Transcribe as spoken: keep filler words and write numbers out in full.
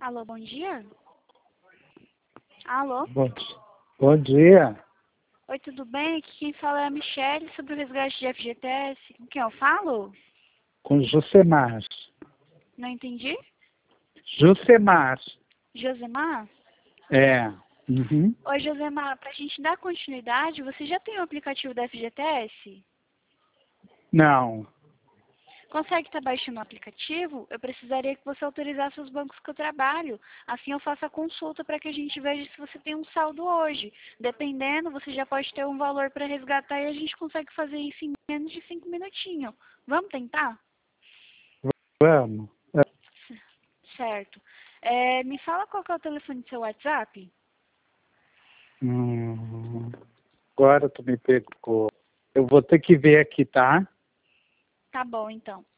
Alô, bom dia? Alô? Bom, di- bom dia. Oi, tudo bem? Aqui quem fala é a Michelle sobre o resgate de F G T S. Com quem eu falo? Com Jusemar. Não entendi? Jusemar. Josemar? É. Uhum. Oi, Josemar, pra gente dar continuidade, você já tem o aplicativo da F G T S? Não. Consegue estar baixando o aplicativo? Eu precisaria que você autorizasse os bancos que eu trabalho. Assim eu faço a consulta para que a gente veja se você tem um saldo hoje. Dependendo, você já pode ter um valor para resgatar e a gente consegue fazer isso em menos de cinco minutinhos. Vamos tentar? Vamos. É, Certo. É, me fala qual que é o telefone do seu WhatsApp? hum, agora tu me pegou. Eu vou ter que ver aqui, tá? Tá bom, então.